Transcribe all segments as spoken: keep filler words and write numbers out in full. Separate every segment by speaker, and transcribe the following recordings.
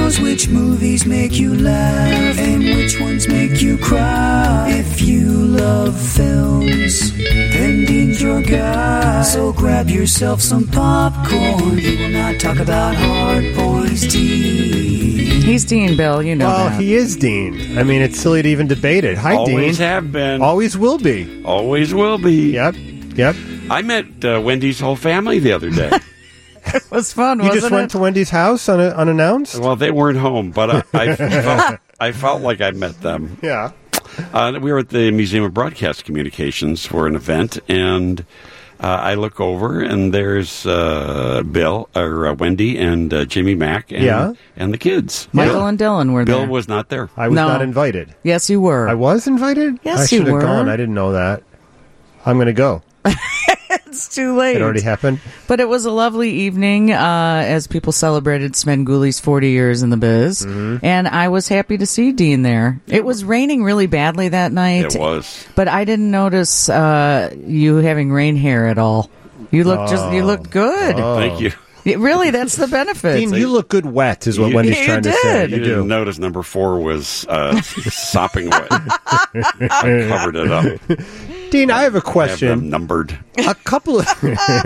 Speaker 1: knows which movies make you laugh and which ones make you cry. If you love films, then Dean's your guy. So grab yourself some popcorn. He will not talk about hard boys. Dean.
Speaker 2: He's Dean, Bill. You know
Speaker 3: well,
Speaker 2: that.
Speaker 3: he is Dean. I mean, it's silly to even debate it. Hi,
Speaker 4: Always
Speaker 3: Dean.
Speaker 4: Always have been.
Speaker 3: Always will be.
Speaker 4: Always will be.
Speaker 3: Yep. Yep.
Speaker 4: I met uh, Wendy's whole family the other day.
Speaker 2: It was fun,
Speaker 3: you
Speaker 2: wasn't it?
Speaker 3: You just went to Wendy's house un- unannounced?
Speaker 4: Well, they weren't home, but uh, I, felt, I felt like I met them.
Speaker 3: Yeah.
Speaker 4: Uh, we were at the Museum of Broadcast Communications for an event, and uh, I look over, and there's uh, Bill, or uh, Wendy, and uh, Jimmy Mack, and,
Speaker 3: yeah.
Speaker 4: and the kids.
Speaker 2: Michael
Speaker 4: Bill,
Speaker 2: and Dylan were
Speaker 4: Bill
Speaker 2: there.
Speaker 4: Bill was not there.
Speaker 3: I was
Speaker 2: no.
Speaker 3: not invited.
Speaker 2: Yes, you were.
Speaker 3: I was invited?
Speaker 2: Yes,
Speaker 3: I
Speaker 2: you
Speaker 3: should have
Speaker 2: were.
Speaker 3: gone. I didn't know that. I'm going to go.
Speaker 2: It's too late.
Speaker 3: It already happened.
Speaker 2: But it was a lovely evening uh, as people celebrated Svengoolie's forty years in the biz.
Speaker 3: Mm-hmm.
Speaker 2: And I was happy to see Dean there. It was raining really badly that night.
Speaker 4: It was.
Speaker 2: But I didn't notice uh, you having rain hair at all. You looked
Speaker 3: oh.
Speaker 2: just you looked good.
Speaker 3: Oh.
Speaker 4: Thank you.
Speaker 2: It, really, that's the benefit.
Speaker 3: Dean, you look good wet, is what
Speaker 4: You-
Speaker 3: Wendy's
Speaker 2: You
Speaker 3: trying to
Speaker 2: did.
Speaker 3: say.
Speaker 4: You,
Speaker 3: You
Speaker 4: didn't
Speaker 3: do.
Speaker 4: notice number four was uh, sopping wet. I covered it up.
Speaker 3: Dean, I have a
Speaker 4: I have
Speaker 3: question.
Speaker 4: them numbered.
Speaker 3: A couple of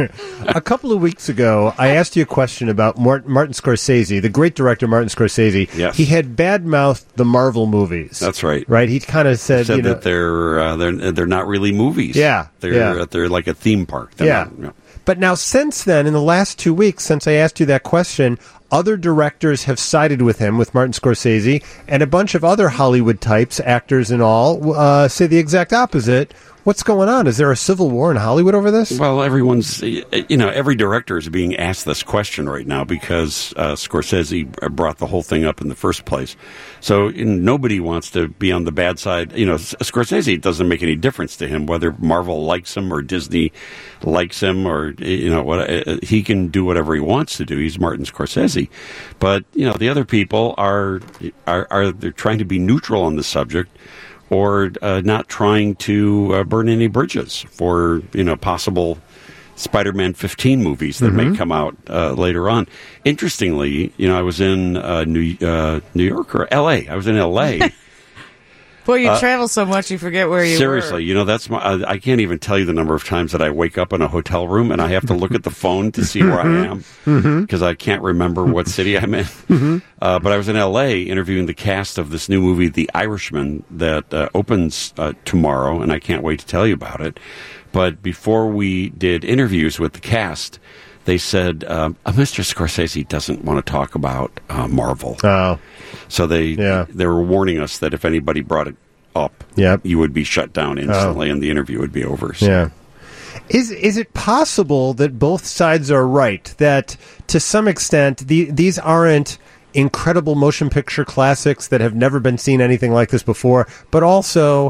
Speaker 3: a couple of weeks ago, I asked you a question about Martin, Martin Scorsese, the great director Martin Scorsese.
Speaker 4: Yes.
Speaker 3: He had bad-mouthed the Marvel movies.
Speaker 4: That's right.
Speaker 3: Right? He kind of said,
Speaker 4: Said
Speaker 3: you know,
Speaker 4: that they're uh, they're they're not really movies.
Speaker 3: Yeah,
Speaker 4: they're
Speaker 3: yeah.
Speaker 4: they're like a theme park. They're
Speaker 3: yeah.
Speaker 4: not, you know.
Speaker 3: But now, since then, in the last two weeks, since I asked you that question, other directors have sided with him, with Martin Scorsese, and a bunch of other Hollywood types, actors and all, uh, say the exact opposite. What's going on? Is there a civil war in Hollywood over this?
Speaker 4: Well, everyone's, you know, every director is being asked this question right now because uh, Scorsese brought the whole thing up in the first place. So you know, nobody wants to be on the bad side. You know, Scorsese, it doesn't make any difference to him whether Marvel likes him or Disney likes him or, you know, what he can do whatever he wants to do. He's Martin Scorsese. But, you know, the other people are, are, are they're trying to be neutral on the subject, or uh, not trying to uh, burn any bridges for, you know, possible Spider-Man fifteen movies that
Speaker 3: Mm-hmm.
Speaker 4: may come out uh, later on. Interestingly, you know, I was in uh, New uh, New York or L A. I was in L A.
Speaker 2: Boy, you
Speaker 4: Uh,
Speaker 2: travel so much you forget where you
Speaker 4: Seriously,
Speaker 2: were.
Speaker 4: you know, that's my. I, I can't even tell you the number of times that I wake up in a hotel room and I have to look at the phone to see where I am because I can't remember what city I'm in.
Speaker 3: Mm-hmm.
Speaker 4: Uh, but I was in L A interviewing the cast of this new movie, The Irishman, that uh, opens uh, tomorrow, and I can't wait to tell you about it. But before we did interviews with the cast, they said, um, uh, Mister Scorsese doesn't want to talk about uh, Marvel.
Speaker 3: Oh,
Speaker 4: So they
Speaker 3: Yeah.
Speaker 4: they were warning us that if anybody brought it up,
Speaker 3: Yep.
Speaker 4: you would be shut down instantly and the interview would be over. So.
Speaker 3: yeah. Is is it possible that both sides are right? That to some extent the, these aren't incredible motion picture classics that have never been seen anything like this before, but also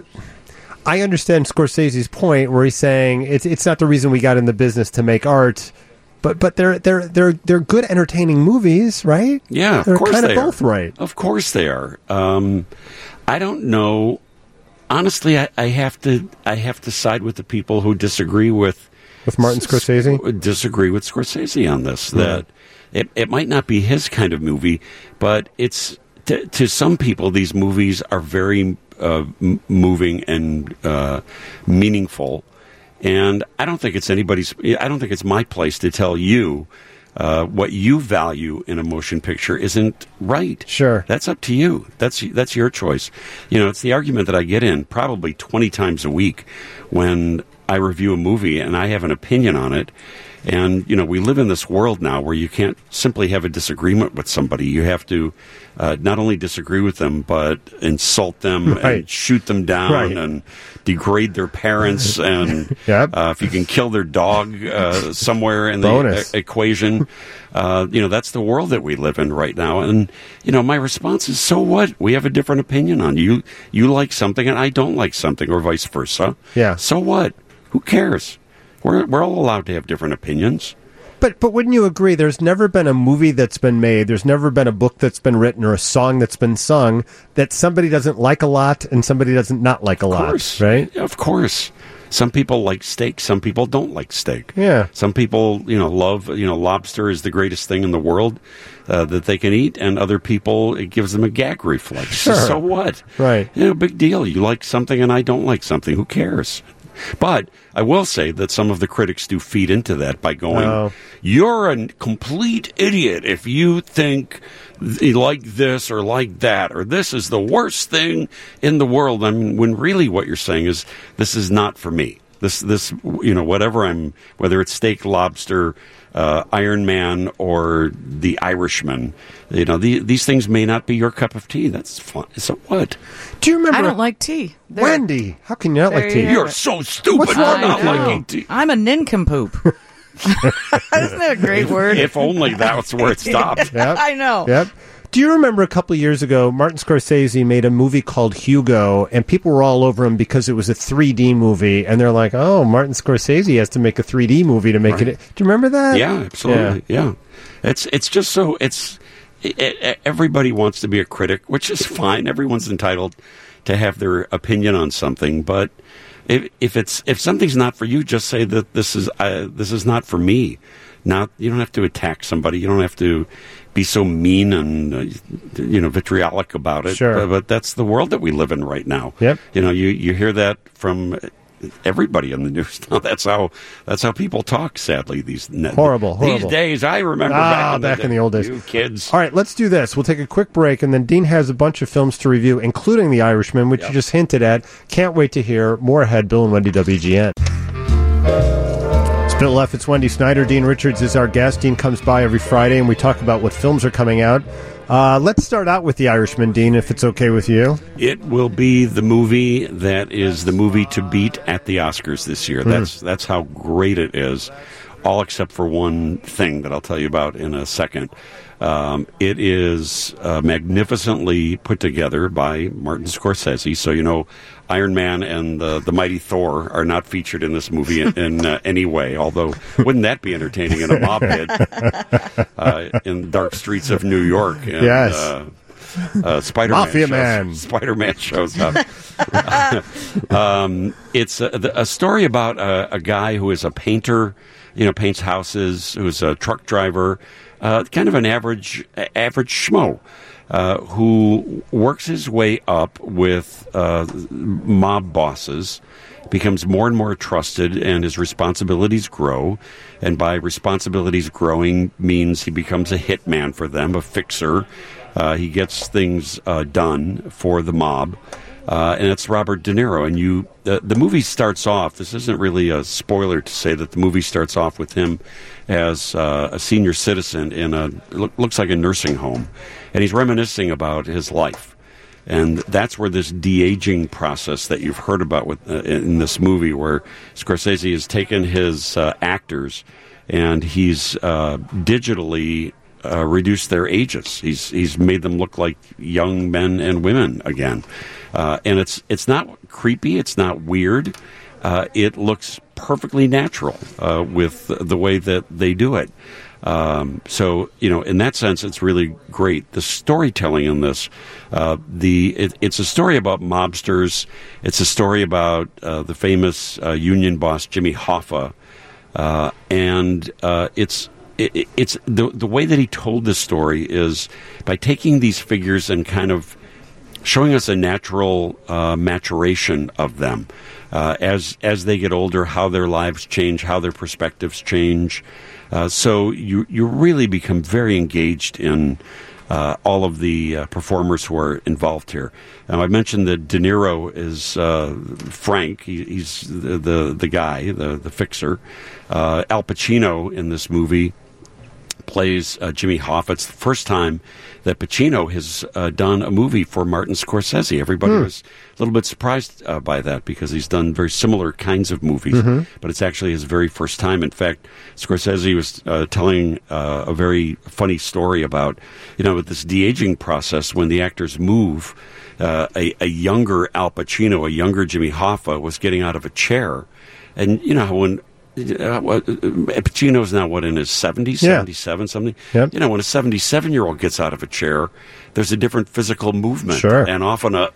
Speaker 3: I understand Scorsese's point where he's saying it's it's not the reason we got in the business to make art. But but they're they're they're they're good, entertaining movies, right?
Speaker 4: Yeah, of
Speaker 3: they're
Speaker 4: course
Speaker 3: kind of
Speaker 4: they
Speaker 3: both
Speaker 4: are.
Speaker 3: right.
Speaker 4: Of course they are. Um, I don't know. Honestly, I, I have to I have to side with the people who disagree with
Speaker 3: With Martin Scorsese?
Speaker 4: Disagree with Scorsese on this. That it it might not be his kind of movie, but it's to, to some people these movies are very uh, m- moving and uh, meaningful. And I don't think it's anybody's. I don't think it's my place to tell you uh, what you value in a motion picture isn't right.
Speaker 3: Sure,
Speaker 4: that's up to you. That's that's your choice. You know, it's the argument that I get in probably twenty times a week when I review a movie and I have an opinion on it. And, you know, we live in this world now where you can't simply have a disagreement with somebody. You have to uh, not only disagree with them, but insult them
Speaker 3: Right.
Speaker 4: and shoot them down
Speaker 3: Right.
Speaker 4: and degrade their parents. And
Speaker 3: Yep.
Speaker 4: uh, if you can kill their dog uh, somewhere in the
Speaker 3: Bonus.
Speaker 4: e- equation, uh, you know, that's the world that we live in right now. And, you know, my response is, so what? We have a different opinion on you. You like something and I don't like something, or vice versa.
Speaker 3: Yeah.
Speaker 4: So what? Who cares? We're we're all allowed to have different opinions.
Speaker 3: But but wouldn't you agree? There's never been a movie that's been made. There's never been a book that's been written or a song that's been sung that somebody doesn't like a lot and somebody doesn't not like a
Speaker 4: Of
Speaker 3: lot,
Speaker 4: course.
Speaker 3: right?
Speaker 4: Of course. Some people like steak. Some people don't like steak.
Speaker 3: Yeah.
Speaker 4: Some people, you know, love, you know, lobster is the greatest thing in the world uh, that they can eat, and other people, it gives them a gag reflex.
Speaker 3: Sure.
Speaker 4: So what?
Speaker 3: Right.
Speaker 4: You know, big deal. You like something and I don't like something. Who cares? But I will say that some of the critics do feed into that by going,
Speaker 3: Oh.
Speaker 4: you're a complete idiot if you think th- like this or like that, or this is the worst thing in the world. I mean, when really what you're saying is, this is not for me. This, this, you know, whatever I'm, whether it's steak, lobster, uh, Iron Man, or The Irishman, you know, the, these things may not be your cup of tea. That's fine. So what?
Speaker 3: Do you remember
Speaker 2: I don't like tea. There.
Speaker 3: Wendy? How can you not
Speaker 2: There
Speaker 3: like
Speaker 2: you
Speaker 3: tea?
Speaker 2: have
Speaker 4: You're
Speaker 2: it.
Speaker 4: so stupid
Speaker 3: What's
Speaker 4: for
Speaker 3: wrong
Speaker 4: not
Speaker 3: with you?
Speaker 4: liking tea.
Speaker 2: I'm a nincompoop. Isn't that a great word?
Speaker 4: If only that's where it stopped.
Speaker 3: Yep.
Speaker 2: I know.
Speaker 3: Yep. Do you remember a couple of years ago, Martin Scorsese made a movie called Hugo, and people were all over him because it was a three D movie, and they're like, oh, Martin Scorsese has to make a three D movie to make
Speaker 4: Right.
Speaker 3: it. Do you remember that?
Speaker 4: Yeah, absolutely. Yeah. It's it's just so it's it, it, everybody wants to be a critic, which is fine. Everyone's entitled to have their opinion on something, but if if it's if something's not for you, just say that this is uh, this is not for me. Not you don't have to attack somebody. You don't have to be so mean and uh, you know vitriolic about it.
Speaker 3: Sure.
Speaker 4: But, but that's the world that we live in right now.
Speaker 3: Yep.
Speaker 4: You know, you you hear that from everybody on the news now. That's how that's how people talk. Sadly, these
Speaker 3: Horrible,
Speaker 4: these
Speaker 3: horrible.
Speaker 4: days. I remember
Speaker 3: Ah,
Speaker 4: back, in,
Speaker 3: back
Speaker 4: the
Speaker 3: in the old days.
Speaker 4: You kids.
Speaker 3: All right, let's do this. We'll take a quick break, and then Dean has a bunch of films to review, including The Irishman, which
Speaker 4: Yep.
Speaker 3: you just hinted at. Can't wait to hear more ahead. Bill and Wendy, W G N. It's Bill F. It's Wendy Snyder. Dean Richards is our guest. Dean comes by every Friday, and we talk about what films are coming out. Uh, let's start out with The Irishman, Dean, if it's okay with you.
Speaker 4: It will be the movie that is the movie to beat at the Oscars this year. That's that's how great it is. All except for one thing that I'll tell you about in a second. Um, it is uh, magnificently put together by Martin Scorsese. So, you know, Iron Man and uh, the Mighty Thor are not featured in this movie in, in uh, any way, although wouldn't that be entertaining in a mob hit uh, in dark streets of New York? And,
Speaker 3: Yes.
Speaker 4: Uh, uh, Spider-Man
Speaker 3: Mafia
Speaker 4: shows,
Speaker 3: Man.
Speaker 4: Spider-Man shows up. um, it's a, the- a story about a, a guy who is a painter, you know, paints houses, who's a truck driver, uh, kind of an average average schmo, uh, who works his way up with uh, mob bosses, becomes more and more trusted, and his responsibilities grow. And by responsibilities growing means he becomes a hitman for them, a fixer. Uh, he gets things uh, done for the mob. Uh, and it's Robert De Niro. And you, the, the movie starts off, this isn't really a spoiler to say that the movie starts off with him as uh, a senior citizen in a, look, looks like a nursing home. And he's reminiscing about his life. And that's where this de-aging process that you've heard about with, uh, in this movie, where Scorsese has taken his uh, actors and he's uh, digitally uh, reduced their ages. He's he's made them look like young men and women again. Uh, and it's it's not creepy. It's not weird. Uh, it looks perfectly natural uh, with the way that they do it. Um, so, you know, in that sense, it's really great. The storytelling in this, uh, the it, it's a story about mobsters. It's a story about uh, the famous uh, union boss Jimmy Hoffa, uh, and uh, it's it, it's the the way that he told the story is by taking these figures and kind of showing us a natural uh, maturation of them uh, as as they get older, how their lives change, how their perspectives change. Uh, so you you really become very engaged in uh, all of the uh, performers who are involved here. Now, I mentioned that De Niro is uh, Frank. He, he's the, the the guy, the the fixer. Uh, Al Pacino in this movie plays uh, Jimmy Hoffa. It's the first time that Pacino has uh, done a movie for Martin Scorsese. Everybody
Speaker 3: Hmm.
Speaker 4: was a little bit surprised uh, by that because he's done very similar kinds of movies,
Speaker 3: Mm-hmm.
Speaker 4: but it's actually his very first time. In fact, Scorsese was uh, telling uh, a very funny story about, you know, with this de-aging process, when the actors move, uh, a, a younger Al Pacino, a younger Jimmy Hoffa was getting out of a chair. And, you know, when uh, what, uh, Pacino's now, what, in his seventies,
Speaker 3: Yeah.
Speaker 4: seventy-seven, something?
Speaker 3: Yep.
Speaker 4: You know, when a seventy-seven-year-old gets out of a chair, there's a different physical movement.
Speaker 3: Sure.
Speaker 4: And often a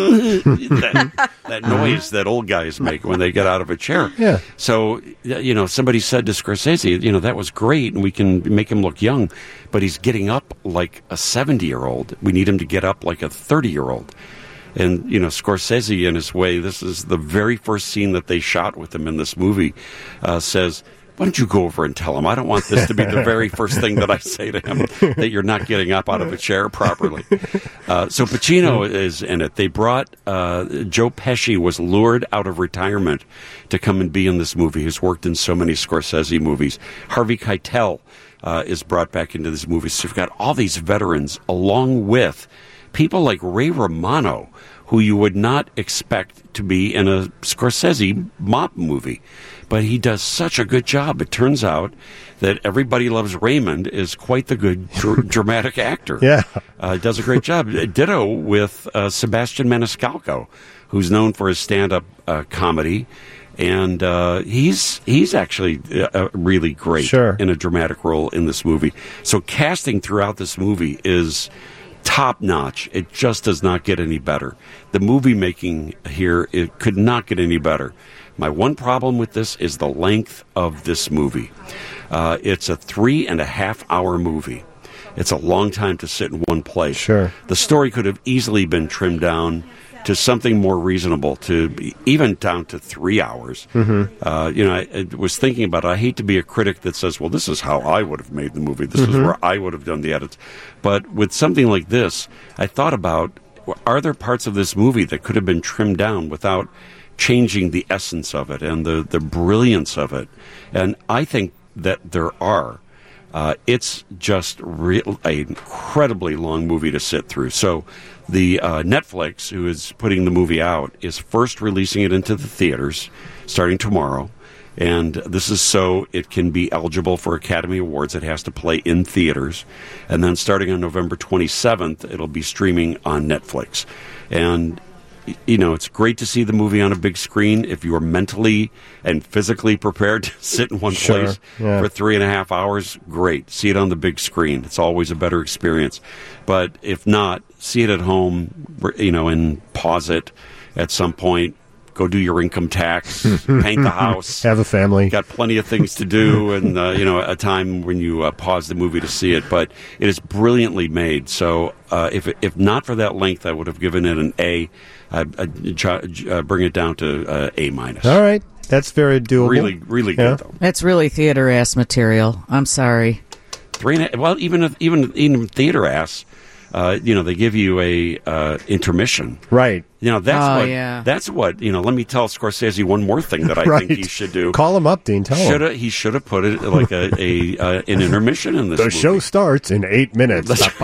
Speaker 4: that, that noise that old guys make when they get out of a chair.
Speaker 3: Yeah.
Speaker 4: So, you know, somebody said to Scorsese, you know, that was great, and we can make him look young, but he's getting up like a seventy-year-old. We need him to get up like a thirty-year-old. And, you know, Scorsese, in his way, this is the very first scene that they shot with him in this movie, uh, says, why don't you go over and tell him? I don't want this to be the very first thing that I say to him, that you're not getting up out of a chair properly. Uh, so Pacino is in it. They brought, uh, Joe Pesci was lured out of retirement to come and be in this movie. He's worked in so many Scorsese movies. Harvey Keitel uh, is brought back into this movie. So you've got all these veterans along with people like Ray Romano, who you would not expect to be in a Scorsese mob movie. But he does such a good job. It turns out that Everybody Loves Raymond is quite the good dr- dramatic actor.
Speaker 3: Yeah.
Speaker 4: Uh, does a great job. Ditto with uh, Sebastian Maniscalco, who's known for his stand-up uh, comedy. And uh, he's he's actually uh, really great
Speaker 3: Sure.
Speaker 4: in a dramatic role in this movie. So casting throughout this movie is top notch. It just does not get any better. The movie making here, it could not get any better. My one problem with this is the length of this movie. Uh, it's a three and a half hour movie. It's a long time to sit in one place.
Speaker 3: Sure.
Speaker 4: The story could have easily been trimmed down to something more reasonable, to be, even down to three hours. Mm-hmm. Uh, you know, I, I was thinking about it. I hate to be a critic that says, well, this is how I would have made the movie. This
Speaker 3: Mm-hmm.
Speaker 4: is where I would have done the edits. But with something like this, I thought about, are there parts of this movie that could have been trimmed down without changing the essence of it and the, the brilliance of it? And I think that there are. Uh, it's just re- an incredibly long movie to sit through. So the uh, Netflix, who is putting the movie out, is first releasing it into the theaters starting tomorrow. And this is so it can be eligible for Academy Awards. It has to play in theaters. And then starting on November twenty-seventh, it'll be streaming on Netflix. And you know, it's great to see the movie on a big screen. If you are mentally and physically prepared to sit in one
Speaker 3: Sure,
Speaker 4: place
Speaker 3: yeah.
Speaker 4: for three and a half hours, great. See it on the big screen. It's always a better experience. But if not, see it at home, you know, and pause it at some point. Go do your income tax, paint the house.
Speaker 3: Have a family.
Speaker 4: Got plenty of things to do, and uh, you know, a time when you uh, pause the movie to see it. But it is brilliantly made. So uh, if if not for that length, I would have given it an A. I'd, I'd try, uh, bring it down to uh, A minus.
Speaker 3: All right. That's very doable.
Speaker 4: Really, really
Speaker 3: Yeah.
Speaker 4: good though.
Speaker 2: That's really theater ass material. I'm sorry.
Speaker 4: Three and a, well, even if, even even theater ass, uh, you know, they give you a uh, intermission.
Speaker 3: Right.
Speaker 4: You know, that's
Speaker 2: Oh,
Speaker 4: what.
Speaker 2: yeah.
Speaker 4: That's what. You know, let me tell Scorsese one more thing that I
Speaker 3: Right.
Speaker 4: think he should do.
Speaker 3: Call him up, Dean. Tell
Speaker 4: Should
Speaker 3: him.
Speaker 4: have he should have put it like a, a uh, an intermission in this
Speaker 3: The
Speaker 4: movie.
Speaker 3: show starts in eight minutes.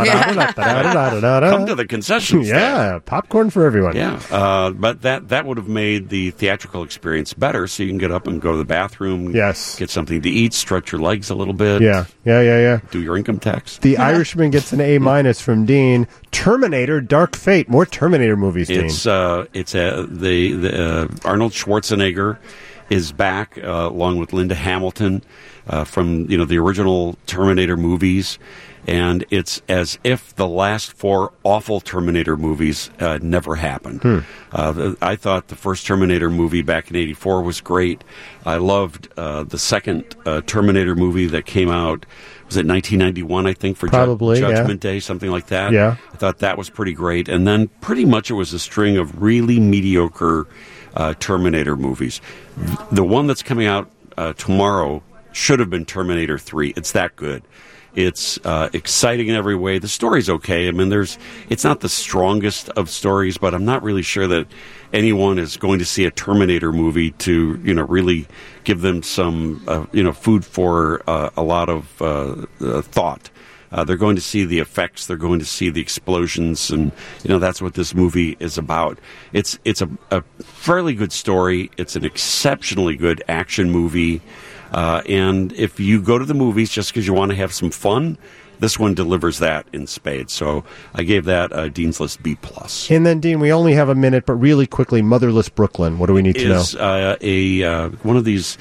Speaker 4: Come to the concession stand.
Speaker 3: Yeah, popcorn for everyone.
Speaker 4: Yeah, uh, but that that would have made the theatrical experience better, so you can get up and go to the bathroom.
Speaker 3: Yes.
Speaker 4: Get something to eat, stretch your legs a little bit.
Speaker 3: Yeah, yeah, yeah, yeah.
Speaker 4: Do your income tax.
Speaker 3: The Irishman gets an A minus from Dean. Terminator: Dark Fate. More Terminator movies, Dean.
Speaker 4: It's uh, it's uh, the, the uh, Arnold Schwarzenegger is back uh, along with Linda Hamilton uh, from you know the original Terminator movies, and it's as if the last four awful Terminator movies uh, never happened.
Speaker 3: Hmm.
Speaker 4: Uh, the, I thought the first Terminator movie back in eighty-four was great. I loved uh, the second uh, Terminator movie that came out. Was it nineteen ninety-one, I think, for Ju-
Speaker 3: Probably, yeah.
Speaker 4: Judgment Day, something like that?
Speaker 3: Yeah.
Speaker 4: I thought that was pretty great. And then pretty much it was a string of really mediocre uh, Terminator movies. The one that's coming out uh, tomorrow should have been Terminator three. It's that good. It's uh, exciting in every way. The story's okay. I mean, there's it's not the strongest of stories, but I'm not really sure that anyone is going to see a Terminator movie to, you know, really give them some, uh, you know, food for uh, a lot of uh, uh, thought. Uh, they're going to see the effects. They're going to see the explosions, and you know that's what this movie is about. It's it's a, a fairly good story. It's an exceptionally good action movie. Uh, and if you go to the movies just because you want to have some fun, this one delivers that in spades. So I gave that uh, Dean's List B plus.
Speaker 3: And then, Dean, we only have a minute, but really quickly, Motherless Brooklyn. What do we need to know?
Speaker 4: Is uh, a uh, one of these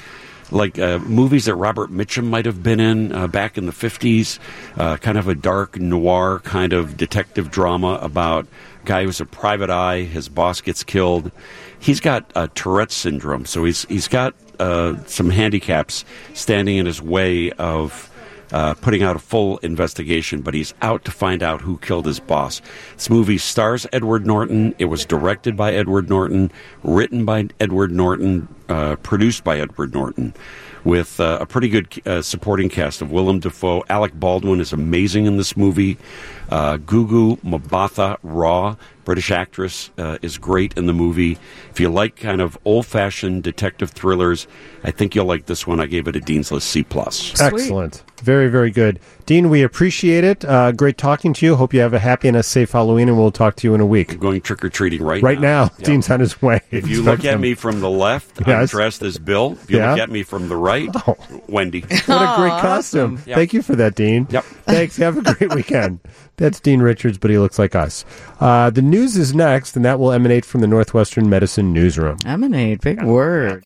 Speaker 4: like uh, movies that Robert Mitchum might have been in uh, back in the fifties, uh, kind of a dark noir kind of detective drama about a guy who's a private eye, his boss gets killed. He's got uh, Tourette's syndrome, so he's he's got uh, some handicaps standing in his way of Uh, putting out a full investigation, but he's out to find out who killed his boss. This movie stars Edward Norton. It was directed by Edward Norton, written by Edward Norton, uh, produced by Edward Norton, with uh, a pretty good uh, supporting cast of Willem Dafoe. Alec Baldwin is amazing in this movie. Uh, Gugu Mbatha Raw, British actress, uh, is great in the movie. If you like kind of old-fashioned detective thrillers, I think you'll like this one. I gave it a Dean's List C plus.
Speaker 3: Excellent. Very, very good. Dean, we appreciate it. Uh, great talking to you. Hope you have a happy and a safe Halloween, and we'll talk to you in a week.
Speaker 4: I'm going trick-or-treating right,
Speaker 3: right now.
Speaker 4: now.
Speaker 3: Yep. Dean's on his way.
Speaker 4: If you look at me from the left,
Speaker 3: yes.
Speaker 4: I'm dressed as Bill. If you
Speaker 3: yeah.
Speaker 4: look at me from the right,
Speaker 3: oh.
Speaker 4: Wendy.
Speaker 3: What a great costume.
Speaker 2: Awesome.
Speaker 3: Yep. Thank you for that, Dean.
Speaker 4: Yep.
Speaker 3: Thanks. Have a great weekend. That's Dean Richards, but he looks like us. Uh, the news is next, and that will emanate from the Northwestern Medicine Newsroom.
Speaker 2: Emanate, big word.